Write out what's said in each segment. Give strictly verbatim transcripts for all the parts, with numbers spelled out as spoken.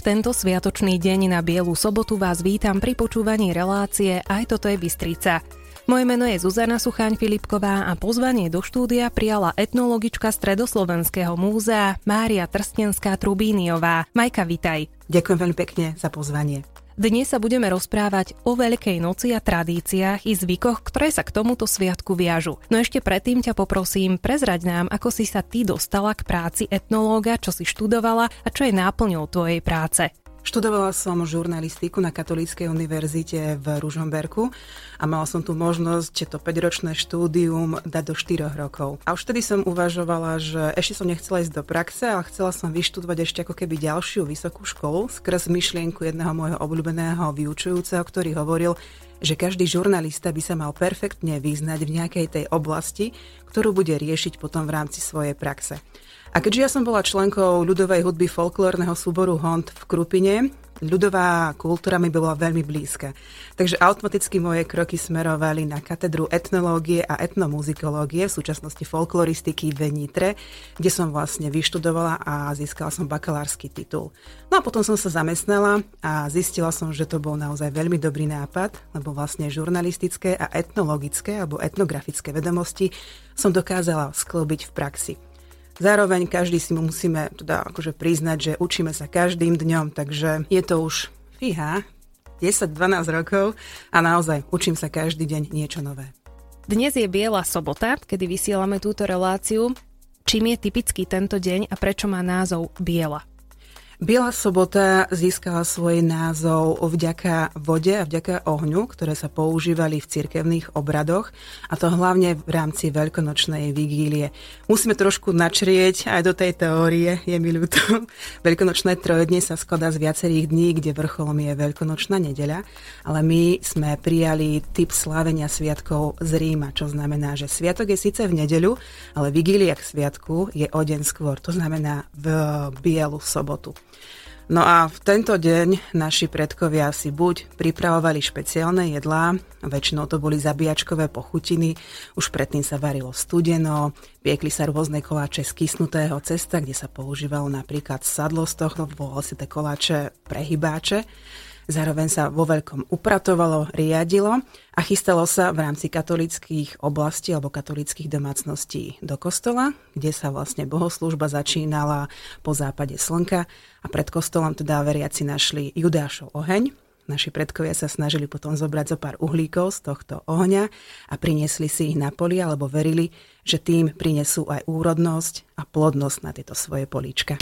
tento sviatočný deň na Bielu sobotu vás vítam pri počúvaní relácie Aj toto je Bystrica. Moje meno je Zuzana Suchaň-Filipková a pozvanie do štúdia prijala etnologička Stredoslovenského múzea Mária Trstenská-Trubíniová. Majka, vitaj. Ďakujem veľmi pekne za pozvanie. Dnes sa budeme rozprávať o Veľkej noci a tradíciách i zvykoch, ktoré sa k tomuto sviatku viažu. No ešte predtým ťa poprosím, prezraď nám, ako si sa ty dostala k práci etnológa, čo si študovala a čo je náplňou tvojej práce. Študovala som žurnalistiku na Katolíckej univerzite v Ružomberku a mala som tu možnosť to päťročné štúdium dať do štyroch rokov. A už vtedy som uvažovala, že ešte som nechcela ísť do praxe, ale chcela som vyštudovať ešte ako keby ďalšiu vysokú školu skrz myšlienku jedného môjho obľúbeného vyučujúceho, ktorý hovoril, že každý žurnalista by sa mal perfektne vyznať v nejakej tej oblasti, ktorú bude riešiť potom v rámci svojej praxe. A keďže ja som bola členkou ľudovej hudby folklórneho súboru Hont v Krupine, ľudová kultúra mi bola veľmi blízka. Takže automaticky moje kroky smerovali na katedru etnológie a etnomuzikológie, v súčasnosti folkloristiky v Nitre, kde som vlastne vyštudovala a získala som bakalársky titul. No a potom som sa zamestnala a zistila som, že to bol naozaj veľmi dobrý nápad, lebo vlastne žurnalistické a etnologické alebo etnografické vedomosti som dokázala skĺbiť v praxi. Zároveň každý si mu musíme teda akože priznať, že učíme sa každým dňom, takže je to už fíha, desať dvanásť rokov a naozaj učím sa každý deň niečo nové. Dnes je Biela sobota, kedy vysielame túto reláciu. Čím je typický tento deň a prečo má názov Biela? Biela sobota získala svoj názov vďaka vode a vďaka ohňu, ktoré sa používali v cirkevných obradoch, a to hlavne v rámci veľkonočnej vigílie. Musíme trošku načrieť aj do tej teórie, je mi ľúto. Veľkonočné trojdnie sa skladá z viacerých dní, kde vrcholom je veľkonočná nedeľa, ale my sme prijali typ slávenia sviatkov z Ríma, čo znamená, že sviatok je síce v nedeľu, ale vigília k sviatku je o deň skôr, to znamená v Bielu sobotu. No a v tento deň naši predkovia si buď pripravovali špeciálne jedlá, väčšinou to boli zabíjačkové pochutiny, už predtým sa varilo studeno, piekli sa rôzne koláče z kysnutého cesta, kde sa používalo napríklad sadlo z toho, volalo si tie koláče prehybáče. Zároveň sa vo veľkom upratovalo, riadilo a chystalo sa v rámci katolíckych oblastí alebo katolíckych domácností do kostola, kde sa vlastne bohoslúžba začínala po západe slnka a pred kostolom teda veriaci našli Judášov oheň. Naši predkovia sa snažili potom zobrať zo pár uhlíkov z tohto ohňa a priniesli si ich na poli, alebo verili, že tým prinesú aj úrodnosť a plodnosť na tieto svoje políčka.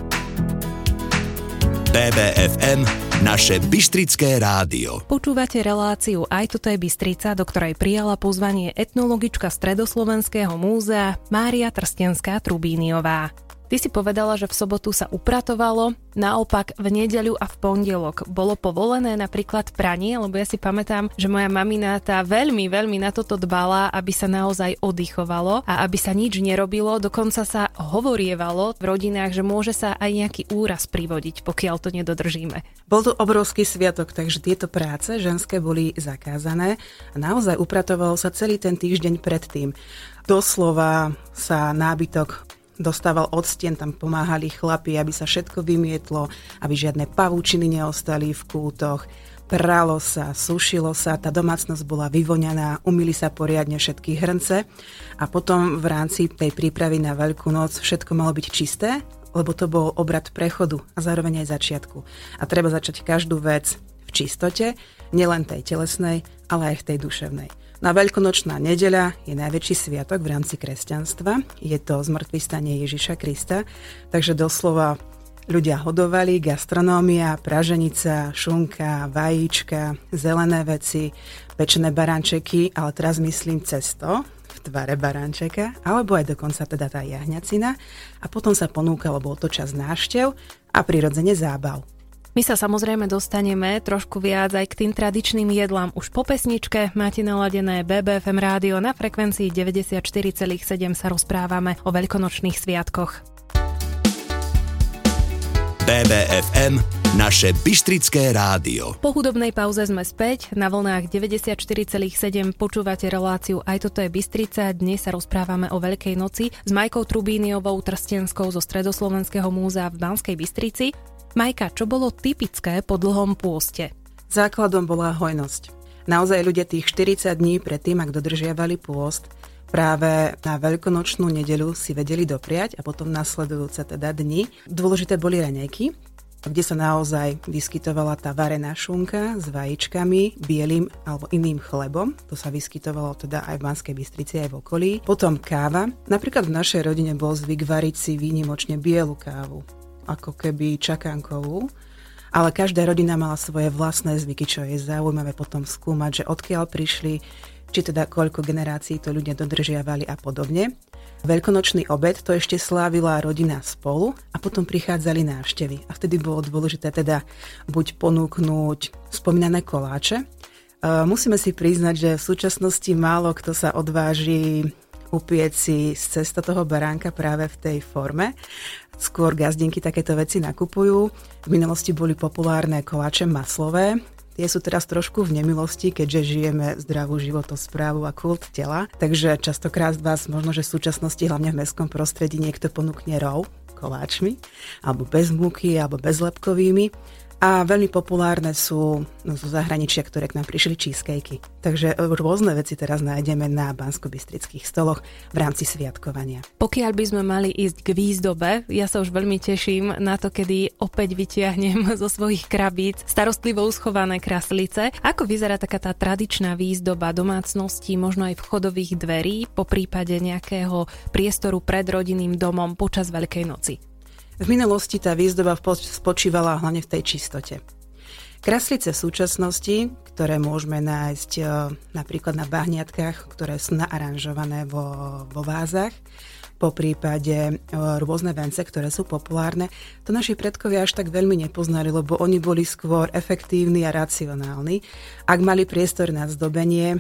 bé bé ef em, naše Bystrické rádio. Počúvate reláciu Aj toto je Bystrica, do ktorej prijala pozvanie etnologička Stredoslovenského múzea Mária Trstenská-Trubíniová. Ty si povedala, že v sobotu sa upratovalo, naopak v nedeľu a v pondelok bolo povolené napríklad pranie, lebo ja si pamätám, že moja mamina tá veľmi, veľmi na toto dbala, aby sa naozaj oddychovalo a aby sa nič nerobilo, dokonca sa hovorievalo v rodinách, že môže sa aj nejaký úraz privodiť, pokiaľ to nedodržíme. Bol to obrovský sviatok, takže tieto práce ženské boli zakázané a naozaj upratovalo sa celý ten týždeň predtým. Doslova sa nábytok dostával od stien, tam pomáhali chlapi, aby sa všetko vymietlo, aby žiadne pavúčiny neostali v kútoch. Pralo sa, sušilo sa, tá domácnosť bola vyvoňaná, umyli sa poriadne všetky hrnce a potom v rámci tej prípravy na Veľkú noc všetko malo byť čisté, lebo to bol obrad prechodu a zároveň aj začiatku. A treba začať každú vec v čistote, nielen tej telesnej, ale aj v tej duševnej. No a Veľkonočná nedeľa je najväčší sviatok v rámci kresťanstva. Je to zmŕtvychvstanie Ježiša Krista, takže doslova ľudia hodovali, gastronómia, praženica, šunka, vajíčka, zelené veci, pečené barančeky, ale teraz myslím cesto v tvare barančeka, alebo aj dokonca teda tá jahňacina. A potom sa ponúkalo, bol to čas návštev a prirodzene zábav. My sa samozrejme dostaneme trošku viac aj k tým tradičným jedlám už po pesničke. Máte naladené bé bé ef em rádio, na frekvencii deväťdesiatštyri celá sedem sa rozprávame o veľkonočných sviatkoch. bé bé ef em, naše Bystrické rádio. Po hudobnej pauze sme späť. Na vlnách deväťdesiatštyri celá sedem počúvate reláciu Aj toto je Bystrica. Dnes sa rozprávame o Veľkej noci s Majkou Trubíniovou Trstenskou zo Stredoslovenského múzea v Banskej Bystrici. Majka, čo bolo typické po dlhom pôste? Základom bola hojnosť. Naozaj ľudia tých štyridsať dní predtým, ak dodržiavali pôst, práve na veľkonočnú nedeľu si vedeli dopriať a potom nasledujúce teda dni. Dôležité boli raňajky, kde sa naozaj vyskytovala tá varená šunka s vajíčkami, bielým alebo iným chlebom. To sa vyskytovalo teda aj v Banskej Bystrici, aj v okolí. Potom káva. Napríklad v našej rodine bol zvyk variť si výnimočne bielu kávu, ako keby čakankovú. Ale každá rodina mala svoje vlastné zvyky, čo je zaujímavé potom skúmať, že odkiaľ prišli, či teda koľko generácií to ľudia dodržiavali a podobne. Veľkonočný obed to ešte slávila rodina spolu a potom prichádzali návštevy. A vtedy bolo dôležité teda buď ponúknuť spomínané koláče. E, musíme si priznať, že v súčasnosti málo kto sa odváži upieť si z cesta toho baránka práve v tej forme. Skôr gazdinky takéto veci nakupujú. V minulosti boli populárne koláče maslové. Tie sú teraz trošku v nemilosti, keďže žijeme zdravú životosprávu a kult tela. Takže častokrát vás možno, že v súčasnosti, hlavne v mestskom prostredí, niekto ponúkne roll koláčmi, alebo bez múky, alebo bezlepkovými. A veľmi populárne sú no, zo zahraničia, ktoré k nám prišli cheesecakey. Takže rôzne veci teraz nájdeme na banskobystrických stoloch v rámci sviatkovania. Pokiaľ by sme mali ísť k výzdobe, ja sa už veľmi teším na to, kedy opäť vytiahnem zo svojich krabíc starostlivo uschované kraslice. Ako vyzerá taká tá tradičná výzdoba domácností, možno aj vchodových dverí, po prípade nejakého priestoru pred rodinným domom počas Veľkej noci? V minulosti tá výzdoba spočívala hlavne v tej čistote. Kraslice v súčasnosti, ktoré môžeme nájsť napríklad na bahniatkách, ktoré sú naaranžované vo, vo vázach, po prípade rôzne vence, ktoré sú populárne, to naši predkovia až tak veľmi nepoznali, lebo oni boli skôr efektívni a racionálni. Ak mali priestor na zdobenie,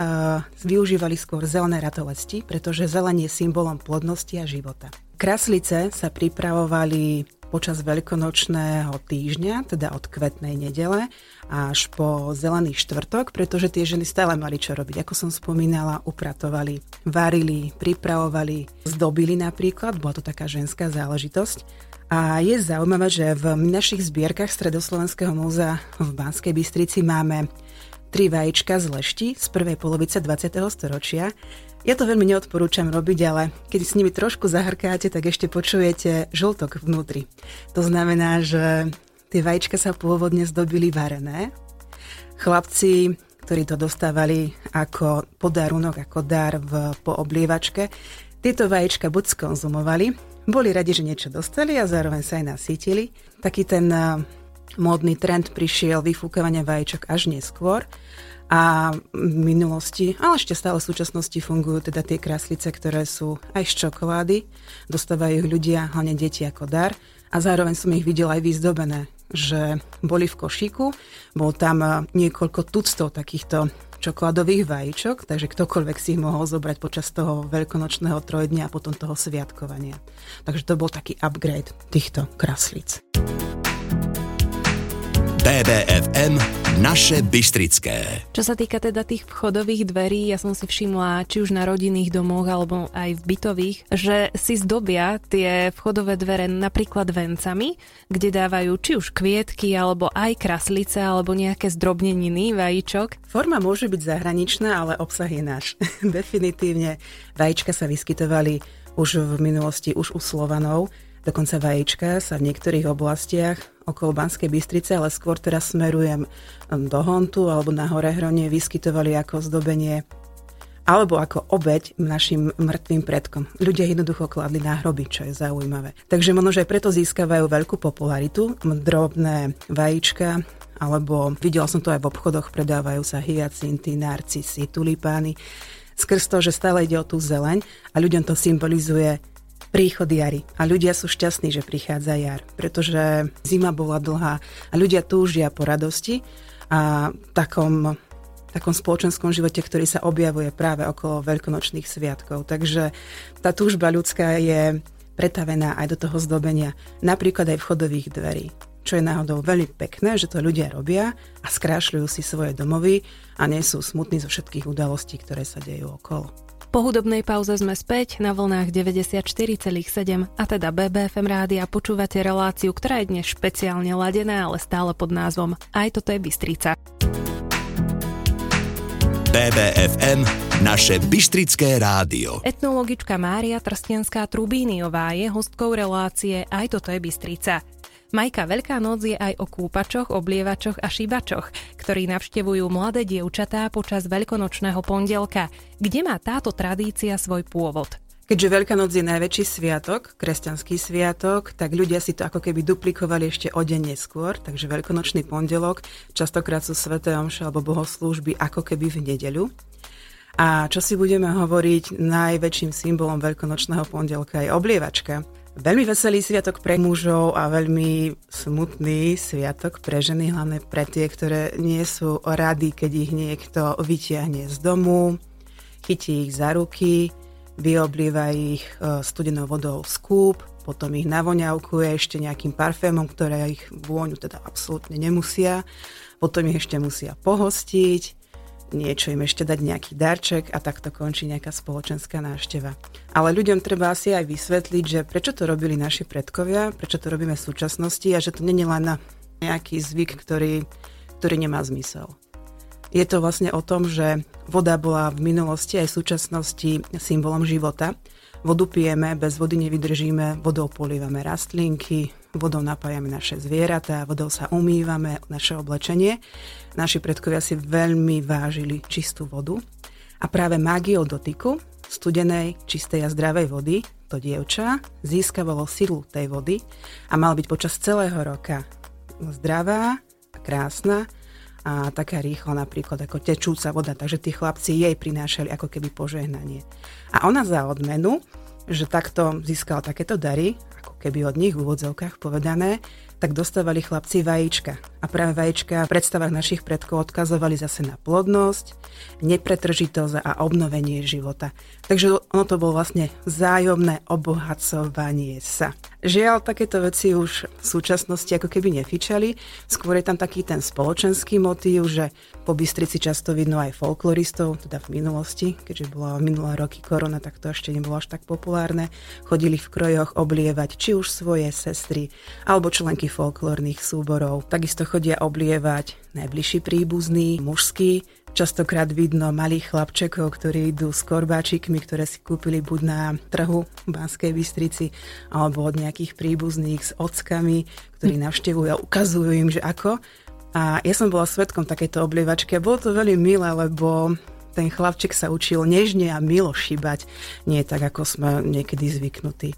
využívali skôr zelené ratolesti, pretože zelenie je symbolom plodnosti a života. Kraslice sa pripravovali počas veľkonočného týždňa, teda od kvetnej nedele až po zelený štvrtok, pretože tie ženy stále mali čo robiť. Ako som spomínala, upratovali, varili, pripravovali, zdobili napríklad, bola to taká ženská záležitosť. A je zaujímavé, že v našich zbierkach Stredoslovenského múzea v Banskej Bystrici máme tri vajíčka z lešti z prvej polovice dvadsiateho storočia. Ja to veľmi neodporúčam robiť, ale keď s nimi trošku zahrkáte, tak ešte počujete žltok vnútri. To znamená, že tie vajíčka sa pôvodne zdobili varené. Chlapci, ktorí to dostávali ako podarunok, ako dar v, po oblievačke, tieto vajíčka buď skonzumovali, boli radi, že niečo dostali a zároveň sa aj nasítili. Taký ten módny trend prišiel vyfúkavania vajíčok až neskôr. A v minulosti, ale ešte stále v súčasnosti fungujú teda tie kraslice, ktoré sú aj z čokolády. Dostávajú ich ľudia, hlavne deti ako dar. A zároveň som ich videla aj vyzdobené, že boli v košíku. Bol tam niekoľko tuctov takýchto čokoládových vajíčok, takže ktokoľvek si ich mohol zobrať počas toho veľkonočného trojdňa a potom toho sviatkovania. Takže to bol taký upgrade týchto kraslíc. bé bé ef em Naše Bystrické. Čo sa týka teda tých vchodových dverí, ja som si všimla, či už na rodinných domoch alebo aj v bytových, že si zdobia tie vchodové dvere napríklad vencami, kde dávajú či už kvietky alebo aj kraslice alebo nejaké zdrobneniny vajíčok. Forma môže byť zahraničná, ale obsah je náš. Definitívne vajíčka sa vyskytovali už v minulosti, už u Slovanov. Dokonca vajíčka sa v niektorých oblastiach okolo Banskej Bystrice, ale skôr teraz smerujem do Hontu alebo na Horehronie, vyskytovali ako zdobenie alebo ako obeť našim mŕtvým predkom. Ľudia jednoducho kladli na hroby, čo je zaujímavé. Takže možno, že preto získavajú veľkú popularitu drobné vajíčka, alebo videla som to aj v obchodoch, predávajú sa hyacinty, narcisy, tulipány. Skrz to, že stále ide o tú zeleň a ľuďom to symbolizuje príchod jary. A ľudia sú šťastní, že prichádza jar, pretože zima bola dlhá a ľudia túžia po radosti a takom, takom spoločenskom živote, ktorý sa objavuje práve okolo veľkonočných sviatkov. Takže tá túžba ľudská je pretavená aj do toho zdobenia, napríklad aj vchodových dverí. Čo je náhodou veľmi pekné, že to ľudia robia a skrášľujú si svoje domovy a nie sú smutní zo všetkých udalostí, ktoré sa dejú okolo. Po hudobnej pauze sme späť na vlnách deväťdesiatštyri celá sedem a teda bé bé ef em rádia počúvate reláciu, ktorá je dnes špeciálne ladená, ale stále pod názvom Aj toto je Bystrica. bé bé ef em, naše bystrické rádio. Etnologička Mária Trstenská-Trubíniová je hostkou relácie Aj toto je Bystrica. Majka, Veľká noc je aj o kúpačoch, oblievačoch a šíbačoch, ktorí navštevujú mladé dievčatá počas veľkonočného pondelka. Kde má táto tradícia svoj pôvod? Keďže Veľká noc je najväčší sviatok, kresťanský sviatok, tak ľudia si to ako keby duplikovali ešte o deň neskôr, takže veľkonočný pondelok, častokrát sú sväté omše alebo bohoslúžby ako keby v nedeľu. A čo si budeme hovoriť, najväčším symbolom veľkonočného pondelka je oblievačka. Veľmi veselý sviatok pre mužov a veľmi smutný sviatok pre ženy, hlavne pre tie, ktoré nie sú rady, keď ich niekto vytiahne z domu, chytí ich za ruky, vyoblieva ich studenou vodou z kúp, potom ich navoňavkuje ešte nejakým parfémom, ktoré ich vôňu teda absolútne nemusia, potom ich ešte musia pohostiť, niečo im ešte dať nejaký darček a takto končí nejaká spoločenská návšteva. Ale ľuďom treba asi aj vysvetliť, že prečo to robili naši predkovia, prečo to robíme v súčasnosti a že to nie je len nejaký zvyk, ktorý, ktorý nemá zmysel. Je to vlastne o tom, že voda bola v minulosti aj v súčasnosti symbolom života. Vodu pijeme, bez vody nevydržíme, vodou polievame rastlinky, vodou napájame naše zvieratá, vodou sa umývame, naše oblečenie. Naši predkovia si veľmi vážili čistú vodu a práve mágiou dotyku studenej, čistej a zdravej vody to dievča získavalo silu tej vody a mal byť počas celého roka zdravá a krásna a taká rýchla napríklad ako tečúca voda, takže tí chlapci jej prinášali ako keby požehnanie. A ona za odmenu, že takto získala takéto dary, ako keby od nich v úvodzovkách povedané, tak dostávali chlapci vajíčka. A práve vajíčka v predstavách našich predkov odkazovali zase na plodnosť, nepretržitosť a obnovenie života. Takže ono to bolo vlastne vzájomné obohacovanie sa. Žiaľ, takéto veci už v súčasnosti ako keby nefičali. Skôr je tam taký ten spoločenský motív, že po Bystrici často vidno aj folkloristov, teda v minulosti, keďže bola minulé roky korona, tak to ešte nebolo až tak populárne. Chodili v krojoch oblievať či už svoje sestry, alebo členky folklórnych súborov. Takisto chodia oblievať najbližší príbuzní, mužskí. Častokrát vidno malých chlapčekov, ktorí idú s korbáčikmi, ktoré si kúpili buď na trhu v Banskej Bystrici, alebo od nejakých príbuzných s ockami, ktorí navštevujú a ukazujú im, že ako. A ja som bola svedkom takejto oblievačky a bolo to veľmi milé, lebo ten chlapček sa učil nežne a milo šíbať, nie tak, ako sme niekedy zvyknutí.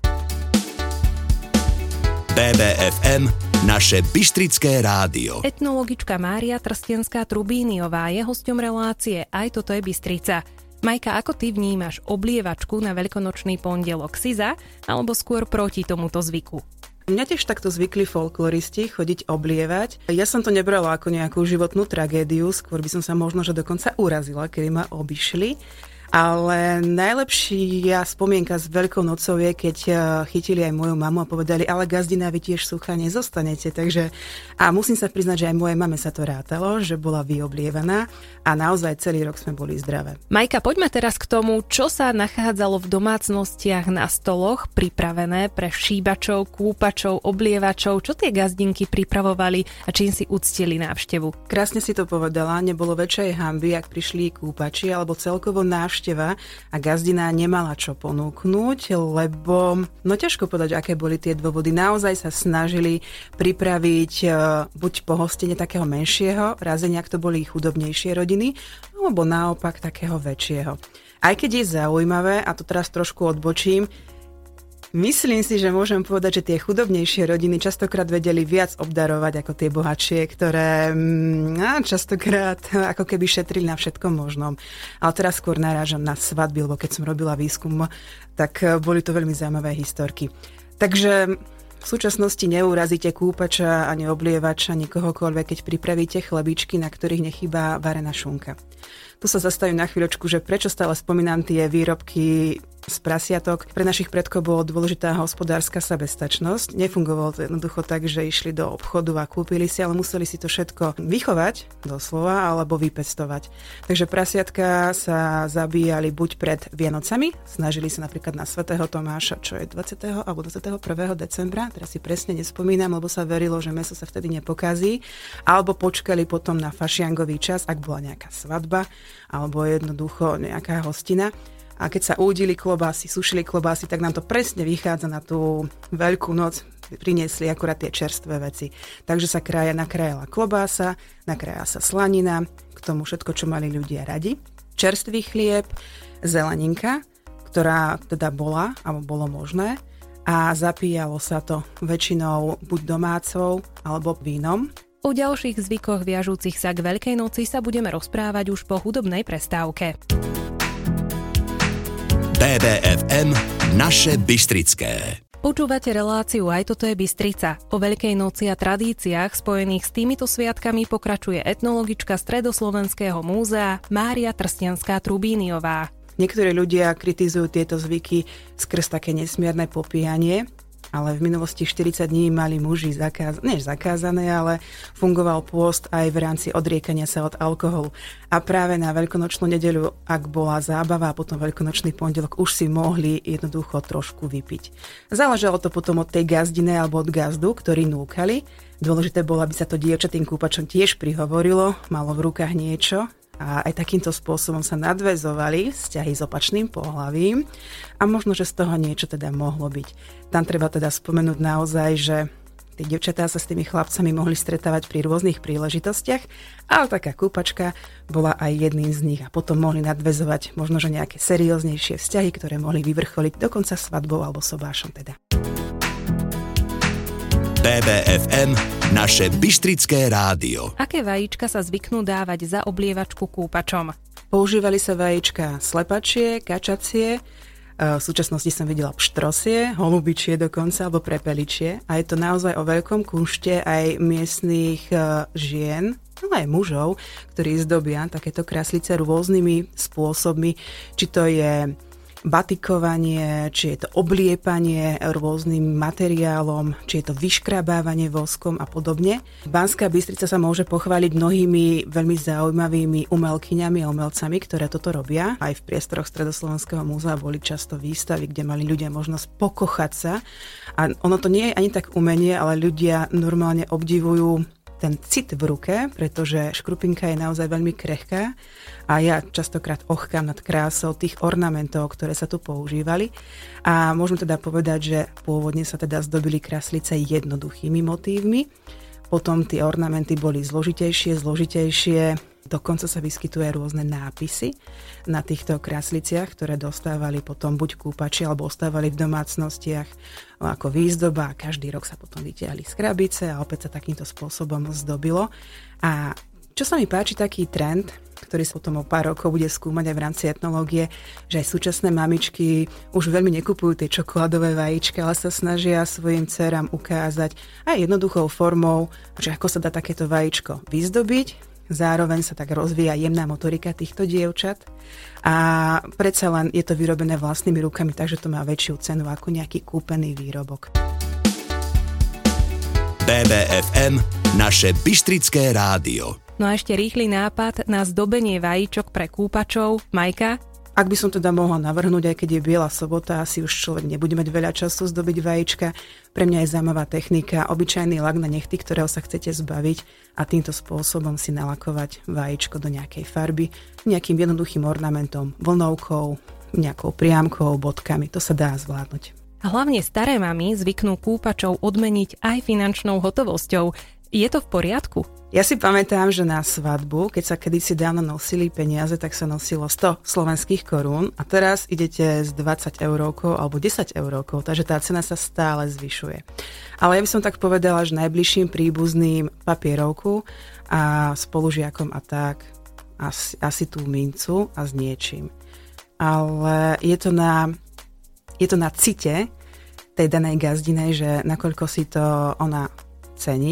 bé bé ef em, naše bystrické rádio. Etnologička Mária Trstenská-Trubíniová je hosťom relácie Aj toto je Bystrica. Majka, ako ty vnímaš oblievačku na veľkonočný pondelok? Si za, alebo skôr proti tomuto zvyku? Mňa tiež takto zvykli folkloristi chodiť oblievať. Ja som to nebrala ako nejakú životnú tragédiu, skôr by som sa možno, že dokonca urazila, kedy ma obišli. Ale najlepšia spomienka s Veľkou nocou je, keď chytili aj moju mamu a povedali, ale gazdina, vy tiež suchá nezostanete. Takže, a musím sa priznať, že aj mojej mame sa to rátalo, že bola vyoblievaná a naozaj celý rok sme boli zdravé. Majka, poďme teraz k tomu, čo sa nachádzalo v domácnostiach na stoloch pripravené pre šíbačov, kúpačov, oblievačov. Čo tie gazdinky pripravovali a čím si uctili návštevu? Krásne si to povedala, nebolo väčšej hanby, ak prišli kúpači alebo celkovo návšteva a gazdina nemala čo ponúknuť, lebo no ťažko povedať, aké boli tie dôvody. Naozaj sa snažili pripraviť buď pohostenie takého menšieho razenia, ak to boli chudobnejšie rodiny, alebo naopak takého väčšieho. Aj keď je zaujímavé, a to teraz trošku odbočím, myslím si, že môžem povedať, že tie chudobnejšie rodiny častokrát vedeli viac obdarovať ako tie bohatšie, ktoré á, častokrát ako keby šetrili na všetkom možnom. Ale teraz skôr narážam na svadby, lebo keď som robila výskum, tak boli to veľmi zaujímavé historky. Takže v súčasnosti neurazíte kúpača ani oblievača, ani kohokoľvek, keď pripravíte chlebičky, na ktorých nechýba varená šunka. Tu sa zastavím na chvíľočku, že prečo stále spomínam tie výrobky z prasiatok. Pre našich predkov bolo dôležitá hospodárska sebestačnosť. Nefungovalo to jednoducho tak, že išli do obchodu a kúpili si, ale museli si to všetko vychovať doslova alebo vypestovať. Takže prasiatka sa zabíjali buď pred Vianocami, snažili sa napríklad na svätého Tomáša, čo je dvadsiateho alebo dvadsiateho prvého decembra, teraz si presne nespomínam, lebo sa verilo, že mäso sa vtedy nepokazí, alebo počkali potom na fašiangový čas, ak bola nejaká svadba alebo jednoducho nejaká hostina. A keď sa údili klobásy, sušili klobásy, tak nám to presne vychádza na tú veľkú noc. Priniesli akurát tie čerstvé veci. Takže sa kraja nakrájala klobása, nakrájala sa slanina, k tomu všetko, čo mali ľudia radi. Čerstvý chlieb, zeleninka, ktorá teda bola, alebo bolo možné. A zapíjalo sa to väčšinou buď domácou, alebo vínom. O ďalších zvykoch viažúcich sa k Veľkej noci sa budeme rozprávať už po hudobnej prestávke. bé bé ef em Naše Bystrické. Počúvate reláciu Aj toto je Bystrica. O Veľkej noci a tradíciách spojených s týmito sviatkami pokračuje etnologička Stredoslovenského múzea Mária Trstianská-Trubíniová. Niektorí ľudia kritizujú tieto zvyky skrz také nesmierne popíjanie, ale v minulosti štyridsať dní mali muži zakáz- nie zakázané, ale fungoval pôst aj v rámci odriekania sa od alkoholu. A práve na veľkonočnú nedeľu, ak bola zábava a potom veľkonočný pondelok, už si mohli jednoducho trošku vypiť. Záležalo to potom od tej gazdine alebo od gazdu, ktorí núkali. Dôležité bolo, aby sa to dievčatým kúpačom tiež prihovorilo, malo v rukách niečo. A aj takýmto spôsobom sa nadväzovali vzťahy s opačným pohlavím a možno, že z toho niečo teda mohlo byť. Tam treba teda spomenúť naozaj, že tí dievčatá sa s tými chlapcami mohli stretávať pri rôznych príležitostiach, ale taká kúpačka bola aj jedným z nich a potom mohli nadväzovať možno, že nejaké serióznejšie vzťahy, ktoré mohli vyvrcholiť dokonca svadbou alebo sobášom teda. bé bé ef em Naše Bystrické rádio. Aké vajíčka sa zvyknú dávať za oblievačku kúpačom? Používali sa vajíčka slepačie, kačacie, v súčasnosti som videla pštrosie, holubičie dokonca, alebo prepeličie. A je to naozaj o veľkom kunšte aj miestnych žien, ale aj mužov, ktorí zdobia takéto kráslice rôznymi spôsobmi, či to je batikovanie, či je to obliepanie rôznym materiálom, či je to vyškrabávanie voskom a podobne. Banská Bystrica sa môže pochváliť mnohými veľmi zaujímavými umelkyňami a umelcami, ktoré toto robia. Aj v priestoroch Stredoslovenského múzea boli často výstavy, kde mali ľudia možnosť pokochať sa. A ono to nie je ani tak umenie, ale ľudia normálne obdivujú ten cit v ruke, pretože škrupinka je naozaj veľmi krehká a ja častokrát ochkám nad krásou tých ornamentov, ktoré sa tu používali. A môžem teda povedať, že pôvodne sa teda zdobili kráslice jednoduchými motívmi, potom tie ornamenty boli zložitejšie, zložitejšie, dokonca sa vyskytuje rôzne nápisy na týchto krásliciach, ktoré dostávali potom buď kúpači, alebo ostávali v domácnostiach ako výzdoba a každý rok sa potom vytiahli z krabice a opäť sa takýmto spôsobom zdobilo. A čo sa mi páči, taký trend, ktorý sa potom o pár rokov bude skúmať aj v rámci etnológie, že aj súčasné mamičky už veľmi nekupujú tie čokoládové vajíčka, ale sa snažia svojim dcerám ukázať aj jednoduchou formou, že ako sa dá takéto vajíčko vyzdobiť. Zároveň sa tak rozvíja jemná motorika týchto dievčat a predsa len je to vyrobené vlastnými rukami, takže to má väčšiu cenu ako nejaký kúpený výrobok. bé bé ef em Naše Bystrické rádio. No a ešte rýchly nápad na zdobenie vajíčok pre kúpačov. Majka? Ak by som teda mohla navrhnúť, aj keď je biela sobota, asi už človek nebude mať veľa času zdobiť vajíčka. Pre mňa je zaujímavá technika, obyčajný lak na nechty, ktorého sa chcete zbaviť a týmto spôsobom si nalakovať vajíčko do nejakej farby, nejakým jednoduchým ornamentom, vlnovkou, nejakou priamkou, bodkami. To sa dá zvládnuť. A hlavne staré mamy zvyknú kúpačov odmeniť aj finančnou hotovosťou. Je to v poriadku? Ja si pamätám, že na svadbu, keď sa kedysi dávno nosili peniaze, tak sa nosilo sto slovenských korún a teraz idete s dvadsať eurovkou alebo desať eurovkou, takže tá cena sa stále zvyšuje. Ale ja by som tak povedala, že najbližším príbuzným papierovku a spolužiakom a tak asi, asi tú mincu a s niečím. Ale je to na, je to na cite tej danej gazdinej, že nakoľko si to ona cení,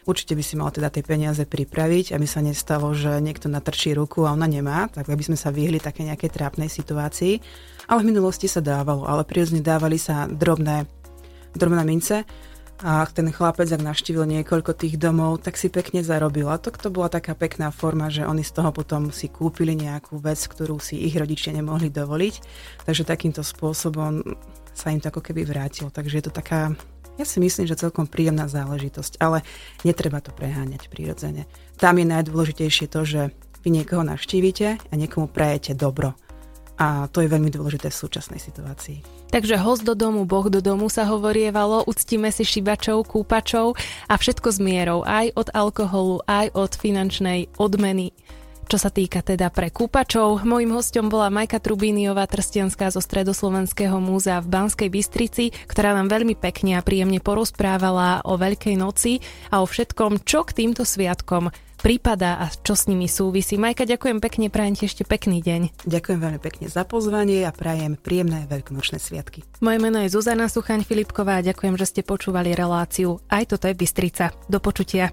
určite by si mala teda tie peniaze pripraviť, aby sa nestalo, že niekto natrčí ruku a ona nemá, tak aby sme sa vyhli také nejakej trápnej situácii. Ale v minulosti sa dávalo, ale prirodzene dávali sa drobné, drobné mince. A ten chlapec, ak navštívil niekoľko tých domov, tak si pekne zarobil. A to, to bola taká pekná forma, že oni z toho potom si kúpili nejakú vec, ktorú si ich rodičia nemohli dovoliť. Takže takýmto spôsobom sa im to ako keby vrátilo. Takže je to taká, ja si myslím, že celkom príjemná záležitosť. Ale netreba to preháňať prirodzene. Tam je najdôležitejšie to, že vy niekoho navštívite a niekomu prajete dobro. A to je veľmi dôležité v súčasnej situácii. Takže host do domu, Boh do domu sa hovorievalo, uctíme si šibačov, kúpačov a všetko s mierou, aj od alkoholu, aj od finančnej odmeny. Čo sa týka teda pre kúpačov, mojím hosťom bola Majka Trubíniová Trstianská zo Stredoslovenského múzea v Banskej Bystrici, ktorá nám veľmi pekne a príjemne porozprávala o Veľkej noci a o všetkom, čo k týmto sviatkom prípada a čo s nimi súvisí. Majka, ďakujem pekne, prajem ti ešte pekný deň. Ďakujem veľmi pekne za pozvanie a prajem príjemné veľkonočné sviatky. Moje meno je Zuzana Suchaň-Filipková a ďakujem, že ste počúvali reláciu Aj toto je Bystrica. Do počutia.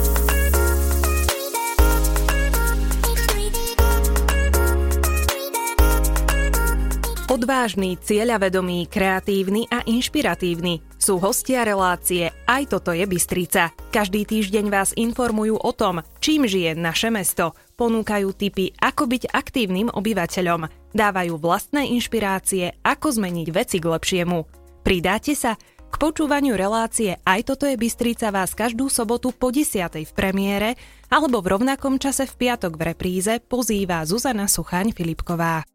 Odvážny, cieľavedomý, kreatívny a inšpiratívny sú hostia relácie Aj toto je Bystrica. Každý týždeň vás informujú o tom, čím žije naše mesto. Ponúkajú tipy, ako byť aktívnym obyvateľom. Dávajú vlastné inšpirácie, ako zmeniť veci k lepšiemu. Pridáte sa? K počúvaniu relácie Aj toto je Bystrica vás každú sobotu po desiatej v premiére alebo v rovnakom čase v piatok v repríze pozýva Zuzana Suchaň-Filipková.